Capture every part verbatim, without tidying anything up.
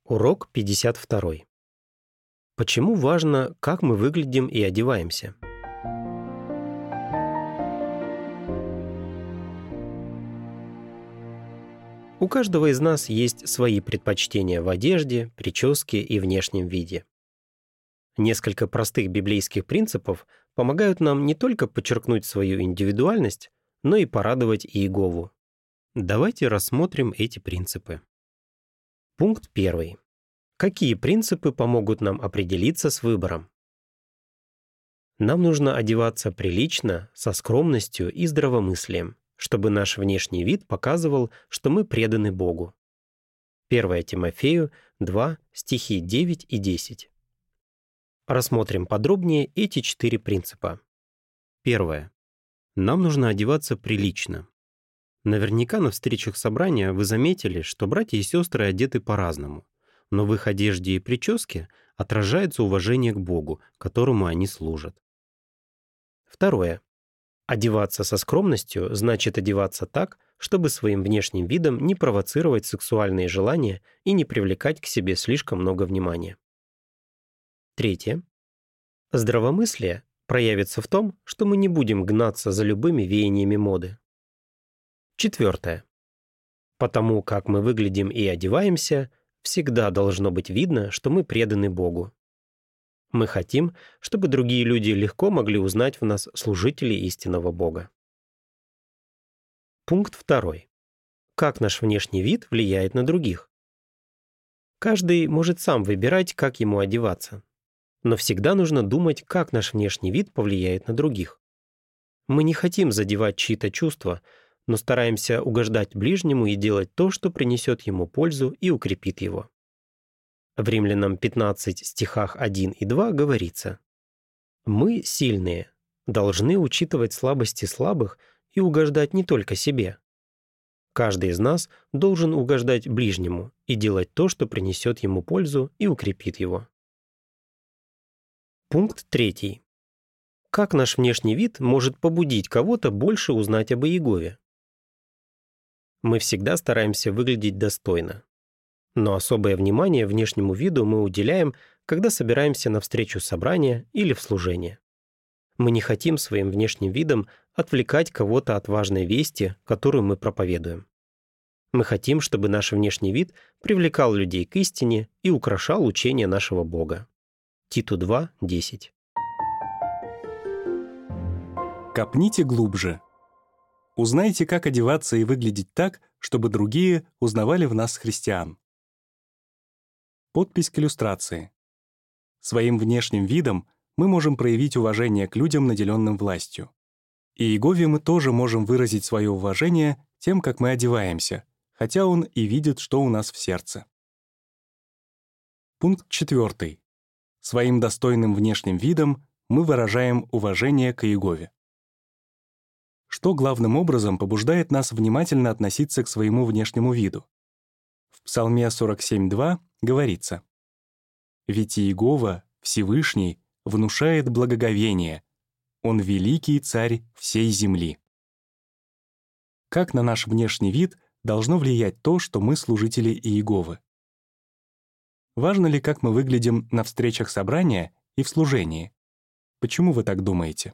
Урок пятьдесят два. Почему важно, как мы выглядим и одеваемся? У каждого из нас есть свои предпочтения в одежде, прическе и внешнем виде. Несколько простых библейских принципов помогают нам не только подчеркнуть свою индивидуальность, но и порадовать Иегову. Давайте рассмотрим эти принципы. Пункт первый. Какие принципы помогут нам определиться с выбором? Нам нужно одеваться прилично, со скромностью и здравомыслием, чтобы наш внешний вид показывал, что мы преданы Богу. первое Тимофею два, стихи девять и десять. Рассмотрим подробнее эти четыре принципа. Первое. Нам нужно одеваться прилично. Наверняка на встречах собрания вы заметили, что братья и сестры одеты по-разному, но в их одежде и прическе отражается уважение к Богу, которому они служат. Второе. Одеваться со скромностью значит одеваться так, чтобы своим внешним видом не провоцировать сексуальные желания и не привлекать к себе слишком много внимания. Третье. Здравомыслие проявится в том, что мы не будем гнаться за любыми веяниями моды. Четвертое. Потому как мы выглядим и одеваемся, всегда должно быть видно, что мы преданы Богу. Мы хотим, чтобы другие люди легко могли узнать в нас служителей истинного Бога. Пункт второй. Как наш внешний вид влияет на других? Каждый может сам выбирать, как ему одеваться. Но всегда нужно думать, как наш внешний вид повлияет на других. Мы не хотим задевать чьи-то чувства, но стараемся угождать ближнему и делать то, что принесет ему пользу и укрепит его. В Римлянам пятнадцати стихах один и два говорится: «Мы, сильные, должны учитывать слабости слабых и угождать не только себе. Каждый из нас должен угождать ближнему и делать то, что принесет ему пользу и укрепит его». Пункт третий. Как наш внешний вид может побудить кого-то больше узнать об Иегове? Мы всегда стараемся выглядеть достойно. Но особое внимание внешнему виду мы уделяем, когда собираемся на встречу собрания или в служение. Мы не хотим своим внешним видом отвлекать кого-то от важной вести, которую мы проповедуем. Мы хотим, чтобы наш внешний вид привлекал людей к истине и украшал учение нашего Бога. Титу два, десять. Копните глубже. Узнайте, как одеваться и выглядеть так, чтобы другие узнавали в нас христиан. Подпись к иллюстрации. Своим внешним видом мы можем проявить уважение к людям, наделенным властью. И Иегове мы тоже можем выразить свое уважение тем, как мы одеваемся, хотя он и видит, что у нас в сердце. Пункт четвертый. Своим достойным внешним видом мы выражаем уважение к Иегове. Что главным образом побуждает нас внимательно относиться к своему внешнему виду? В Псалме сорок семь два говорится: «Ведь Иегова, Всевышний, внушает благоговение, Он великий царь всей земли». Как на наш внешний вид должно влиять то, что мы служители Иеговы? Важно ли, как мы выглядим на встречах собрания и в служении? Почему вы так думаете?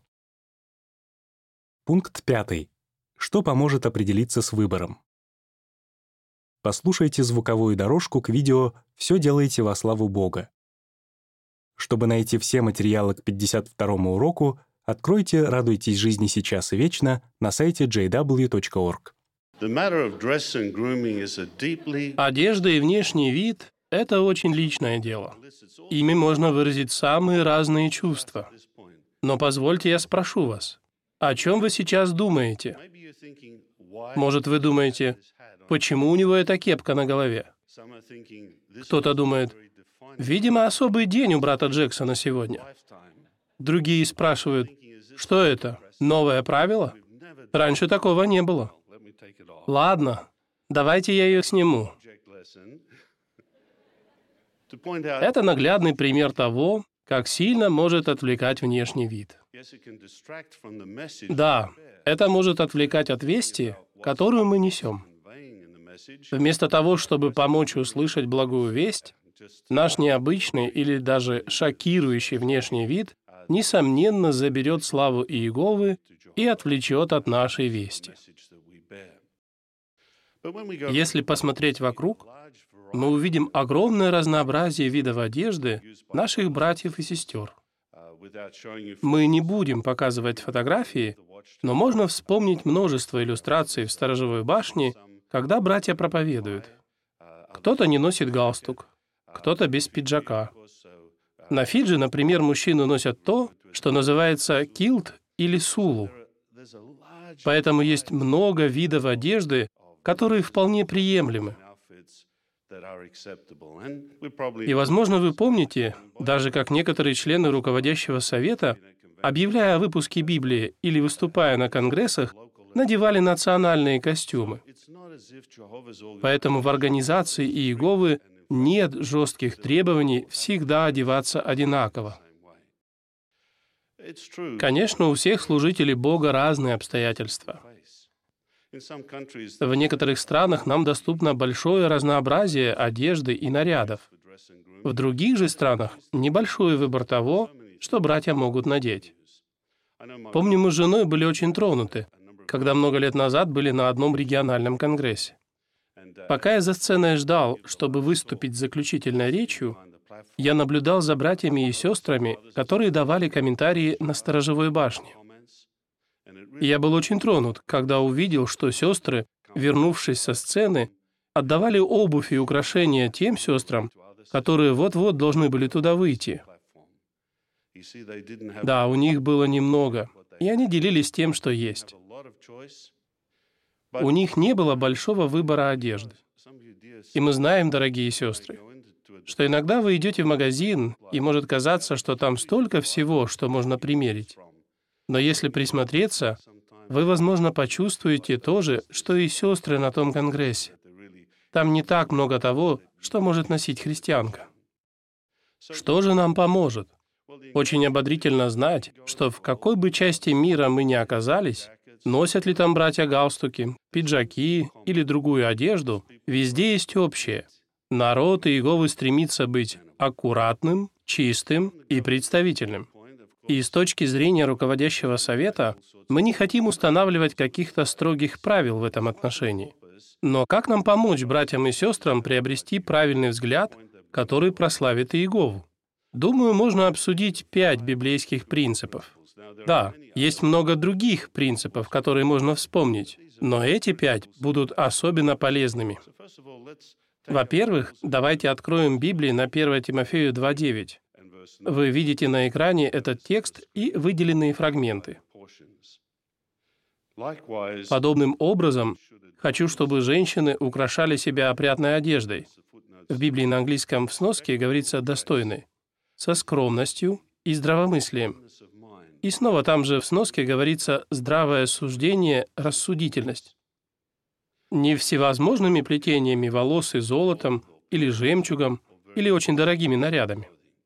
Пункт пятый. Что поможет определиться с выбором? Послушайте звуковую дорожку к видео «Все делаете во славу Бога». Чтобы найти все материалы к пятьдесят второму уроку, откройте «Радуйтесь жизни сейчас и вечно» на сайте джей дабл ю точка орг. Одежда и внешний вид – это очень личное дело. Ими можно выразить самые разные чувства. Но позвольте я спрошу вас, о чем вы сейчас думаете? Может, вы думаете, почему у него эта кепка на голове? Кто-то думает, видимо, особый день у брата Джексона сегодня. Другие спрашивают, что это, новое правило? Раньше такого не было. Ладно, давайте я ее сниму. Это наглядный пример того, как сильно может отвлекать внешний вид. Да, это может отвлекать от вести, которую мы несем. Вместо того, чтобы помочь услышать благую весть, Наш необычный или даже шокирующий внешний вид, несомненно, заберет славу Иеговы и отвлечет от нашей вести. Если посмотреть вокруг, мы увидим огромное разнообразие видов одежды наших братьев и сестер. Мы не будем показывать фотографии, но можно вспомнить множество иллюстраций в сторожевой башне, когда братья проповедуют. Кто-то не носит галстук, кто-то без пиджака. На Фиджи, например, мужчины носят то, что называется килт или сулу. Поэтому есть много видов одежды, которые вполне приемлемы. И, возможно, вы помните, даже как некоторые члены руководящего совета, объявляя о выпуске Библии или выступая на конгрессах, надевали национальные костюмы. Поэтому в организации Иеговы нет жестких требований всегда одеваться одинаково. Конечно, у всех служителей Бога разные обстоятельства. В некоторых странах нам доступно большое разнообразие одежды и нарядов. В других же странах небольшой выбор того, что братья могут надеть. Помню, мы с женой были очень тронуты, когда много лет назад были на одном региональном конгрессе. Пока я за сценой ждал, чтобы выступить с заключительной речью, я наблюдал за братьями и сестрами, которые давали комментарии на сторожевой башне. И я был очень тронут, когда увидел, что сестры, вернувшись со сцены, отдавали обувь и украшения тем сестрам, которые вот-вот должны были туда выйти. Да, у них было немного, и они делились тем, что есть. У них не было большого выбора одежды. И мы знаем, дорогие сестры, что иногда вы идете в магазин, и может казаться, что там столько всего, что можно примерить. Но если присмотреться, вы, возможно, почувствуете то же, что и сестры на том конгрессе. Там не так много того, что может носить христианка. Что же нам поможет? Очень ободрительно знать, что в какой бы части мира мы ни оказались, носят ли там братья галстуки, пиджаки или другую одежду, везде есть общее. Народ Иеговы стремится быть аккуратным, чистым и представительным. И с точки зрения руководящего совета, мы не хотим устанавливать каких-то строгих правил в этом отношении. Но как нам помочь братьям и сестрам приобрести правильный взгляд, который прославит Иегову? Думаю, можно обсудить пять библейских принципов. Да, есть много других принципов, которые можно вспомнить, но эти пять будут особенно полезными. Во-первых, давайте откроем Библию на первое Тимофею два девять. Вы видите на экране этот текст и выделенные фрагменты. Подобным образом, хочу, чтобы женщины украшали себя опрятной одеждой. В Библии на английском в сноске говорится «достойной», со скромностью и здравомыслием. И снова там же в сноске говорится «здравое суждение, рассудительность». Не всевозможными плетениями волос и золотом, или жемчугом, или очень дорогими нарядами.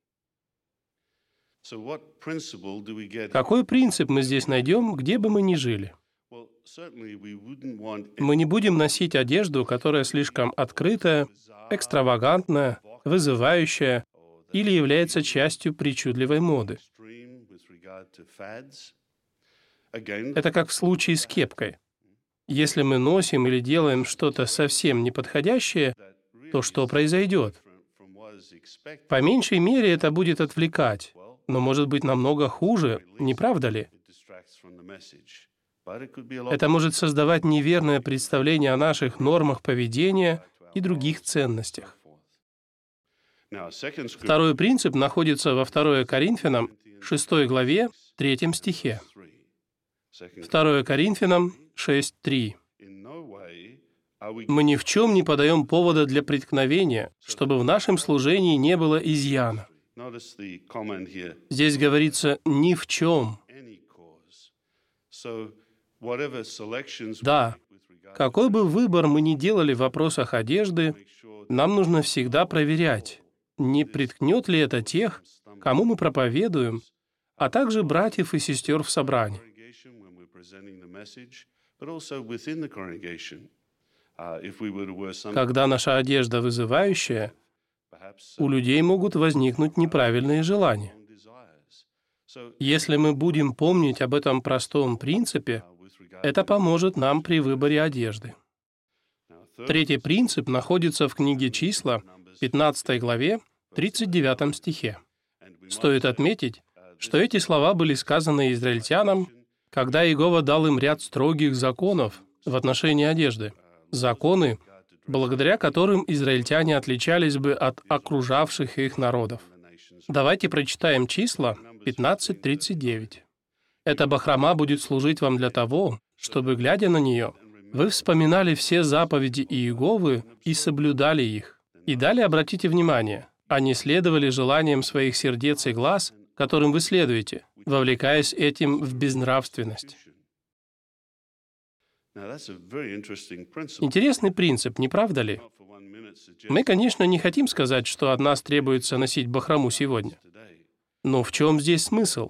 Какой принцип мы здесь найдем, где бы мы ни жили? Мы не будем носить одежду, которая слишком открытая, экстравагантная, вызывающая или является частью причудливой моды. Это как в случае с кепкой. Если мы носим или делаем что-то совсем неподходящее, то что произойдет? По меньшей мере это будет отвлекать, но может быть намного хуже, не правда ли? Это может создавать неверное представление о наших нормах поведения и других ценностях. Второй принцип находится во второе Коринфянам, шестой главе, третьем стихе. второе Коринфянам шесть три. «Мы ни в чем не подаем повода для преткновения, чтобы в нашем служении не было изъяна». Здесь говорится «ни в чем». Да, какой бы выбор мы ни делали в вопросах одежды, нам нужно всегда проверять, не приткнет ли это тех, кому мы проповедуем, а также братьев и сестер в собрании. Когда наша одежда вызывающая, у людей могут возникнуть неправильные желания. Если мы будем помнить об этом простом принципе, это поможет нам при выборе одежды. Третий принцип находится в книге «Числа», пятнадцатой главе, тридцать девятом стихе. Стоит отметить, что эти слова были сказаны израильтянам, когда Иегова дал им ряд строгих законов в отношении одежды. Законы, благодаря которым израильтяне отличались бы от окружавших их народов. Давайте прочитаем Числа пятнадцать тридцать девять. «Эта бахрома будет служить вам для того, чтобы, глядя на нее, вы вспоминали все заповеди Иеговы и соблюдали их. И далее обратите внимание, они следовали желаниям своих сердец и глаз, которым вы следуете, вовлекаясь этим в безнравственность». Интересный принцип, не правда ли? Мы, конечно, не хотим сказать, что от нас требуется носить бахрому сегодня. Но в чем здесь смысл?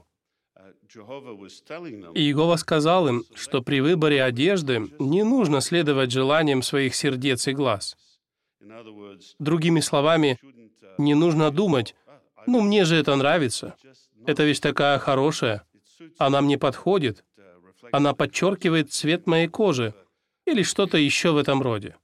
Иегова сказал им, что при выборе одежды не нужно следовать желаниям своих сердец и глаз. Другими словами, не нужно думать, «Ну, мне же это нравится, эта вещь такая хорошая, она мне подходит, она подчеркивает цвет моей кожи» или что-то еще в этом роде.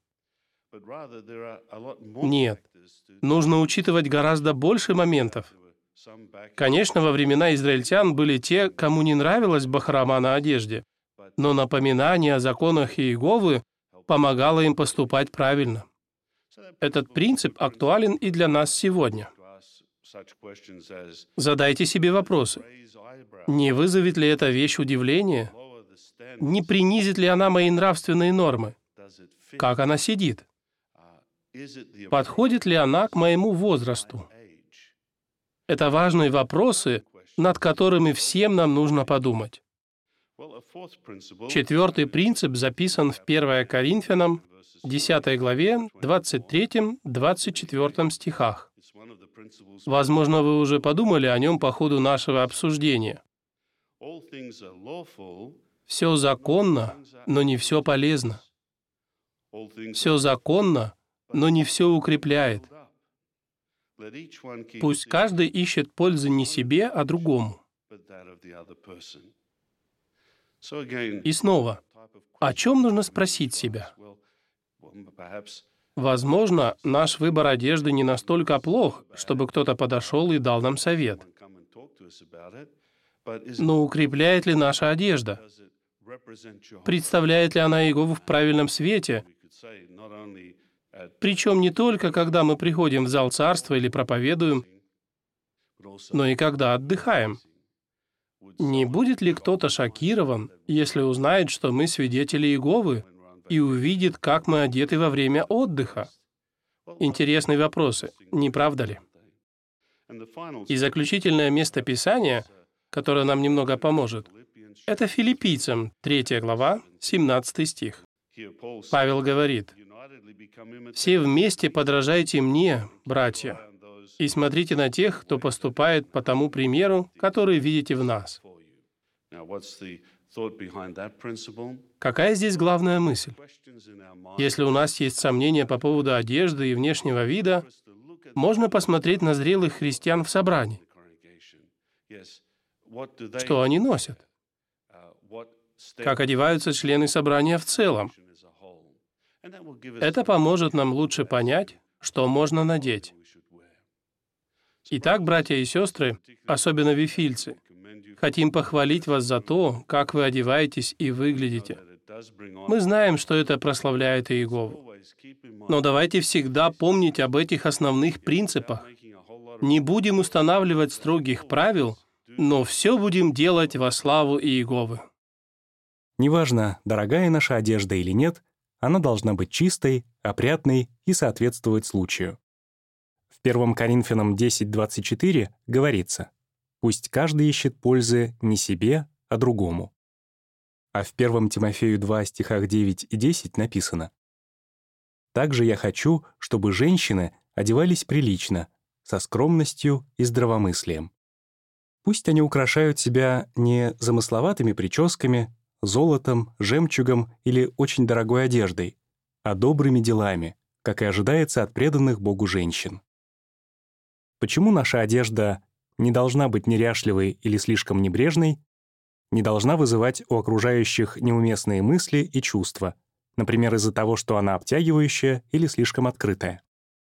Нет, нужно учитывать гораздо больше моментов. Конечно, во времена израильтян были те, кому не нравилась бахрома на одежде, но напоминание о законах Иеговы помогало им поступать правильно. Этот принцип актуален и для нас сегодня. Задайте себе вопросы. Не вызовет ли эта вещь удивление? Не принизит ли она мои нравственные нормы? Как она сидит? Подходит ли она к моему возрасту? Это важные вопросы, над которыми всем нам нужно подумать. Четвертый принцип записан в первое Коринфянам, десятой главе, двадцать третьем — двадцать четвёртом стихах. Возможно, вы уже подумали о нем по ходу нашего обсуждения. Все законно, но не все полезно. Все законно, но не все укрепляет. Пусть каждый ищет пользы не себе, а другому. И снова, о чем нужно спросить себя? Возможно, наш выбор одежды не настолько плох, чтобы кто-то подошел и дал нам совет. Но укрепляет ли наша одежда? Представляет ли она Иегову в правильном свете? Причем не только, когда мы приходим в зал царства или проповедуем, но и когда отдыхаем. Не будет ли кто-то шокирован, если узнает, что мы свидетели Иеговы, и увидит, как мы одеты во время отдыха? Интересные вопросы, не правда ли? И заключительное место Писания, которое нам немного поможет, это Филиппийцам, третья глава, семнадцатый стих. Павел говорит: «Все вместе подражайте мне, братья, и смотрите на тех, кто поступает по тому примеру, который видите в нас». Какая здесь главная мысль? Если у нас есть сомнения по поводу одежды и внешнего вида, можно посмотреть на зрелых христиан в собрании. Что они носят? Как одеваются члены собрания в целом? Это поможет нам лучше понять, что можно надеть. Итак, братья и сестры, особенно вифильцы, хотим похвалить вас за то, как вы одеваетесь и выглядите. Мы знаем, что это прославляет Иегову. Но давайте всегда помнить об этих основных принципах. Не будем устанавливать строгих правил, но все будем делать во славу Иеговы. Неважно, дорогая наша одежда или нет, она должна быть чистой, опрятной и соответствовать случаю. В первом Коринфянам десять двадцать четыре говорится: «Пусть каждый ищет пользы не себе, а другому». А в первом Тимофею два стихах девять и десять написано: «Также я хочу, чтобы женщины одевались прилично, со скромностью и здравомыслием. Пусть они украшают себя не замысловатыми прическами, золотом, жемчугом или очень дорогой одеждой, а добрыми делами, как и ожидается от преданных Богу женщин». Почему наша одежда не должна быть неряшливой или слишком небрежной, не должна вызывать у окружающих неуместные мысли и чувства, например, из-за того, что она обтягивающая или слишком открытая?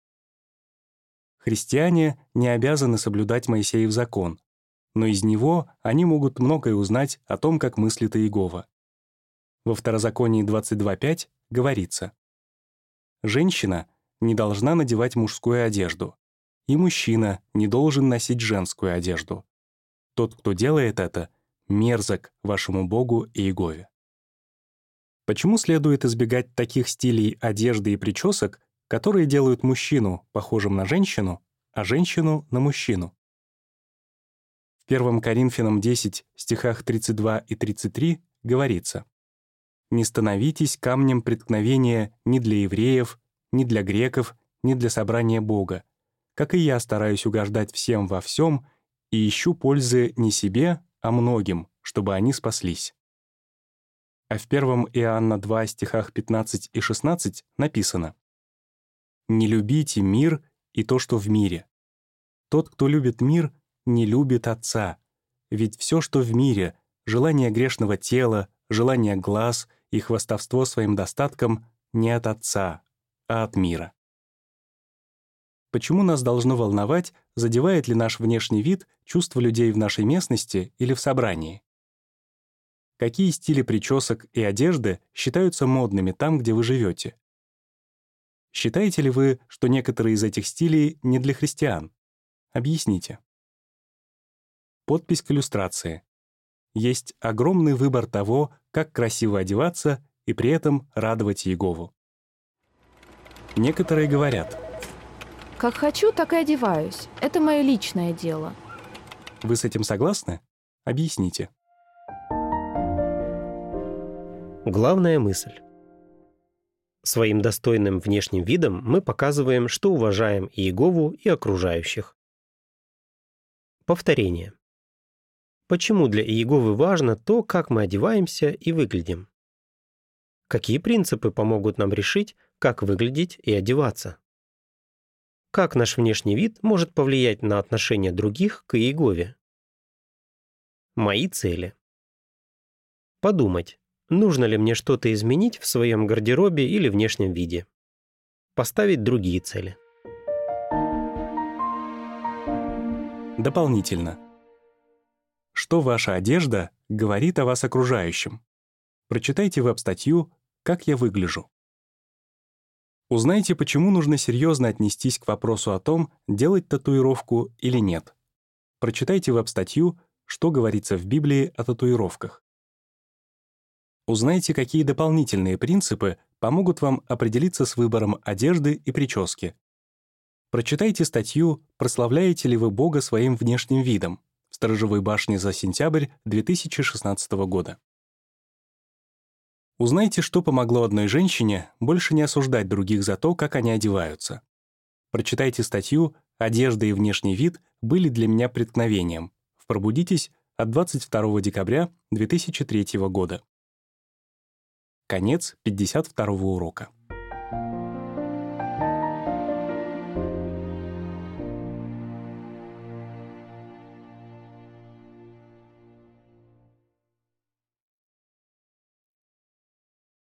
Христиане не обязаны соблюдать Моисеев закон, но из него они могут многое узнать о том, как мыслит Иегова. Во Второзаконии двадцать два пять говорится: «Женщина не должна надевать мужскую одежду, и мужчина не должен носить женскую одежду. Тот, кто делает это, мерзок вашему Богу Иегове». Почему следует избегать таких стилей одежды и причесок, которые делают мужчину похожим на женщину, а женщину — на мужчину? В первом Коринфянам десять, стихах тридцать два и тридцать три говорится: «Не становитесь камнем преткновения ни для евреев, ни для греков, ни для собрания Бога, как и я стараюсь угождать всем во всем и ищу пользы не себе, а многим, чтобы они спаслись». А в первом Иоанна два, стихах пятнадцать и шестнадцать написано: «Не любите мир и то, что в мире. Тот, кто любит мир, не любит Отца. Ведь все, что в мире, желание грешного тела, желание глаз и хвастовство своим достатком, не от Отца, а от мира». Почему нас должно волновать, задевает ли наш внешний вид чувства людей в нашей местности или в собрании? Какие стили причесок и одежды считаются модными там, где вы живете? Считаете ли вы, что некоторые из этих стилей не для христиан? Объясните. Подпись к иллюстрации. Есть огромный выбор того, как красиво одеваться и при этом радовать Иегову. Некоторые говорят: «Как хочу, так и одеваюсь. Это мое личное дело». Вы с этим согласны? Объясните. Главная мысль. Своим достойным внешним видом мы показываем, что уважаем Иегову и окружающих. Повторение. Почему для Иеговы важно то, как мы одеваемся и выглядим? Какие принципы помогут нам решить, как выглядеть и одеваться? Как наш внешний вид может повлиять на отношение других к Иегове? Мои цели. Подумать, нужно ли мне что-то изменить в своем гардеробе или внешнем виде. Поставить другие цели. Дополнительно. Что ваша одежда говорит о вас окружающим? Прочитайте веб-статью «Как я выгляжу». Узнайте, почему нужно серьезно отнестись к вопросу о том, делать татуировку или нет. Прочитайте веб-статью «Что говорится в Библии о татуировках». Узнайте, какие дополнительные принципы помогут вам определиться с выбором одежды и прически. Прочитайте статью «Прославляете ли вы Бога своим внешним видом» в «Сторожевой башне» за сентябрь две тысячи шестнадцатого года. Узнайте, что помогло одной женщине больше не осуждать других за то, как они одеваются. Прочитайте статью «Одежда и внешний вид были для меня преткновением» в «Пробудитесь» от двадцать второго декабря две тысячи третьего года. Конец пятьдесят второго урока.